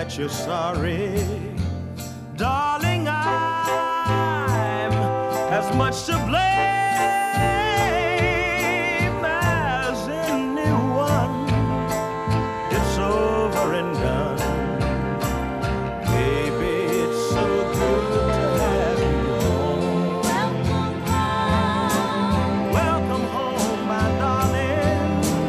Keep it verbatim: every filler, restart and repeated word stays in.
that you're sorry. Darling, I'm as much to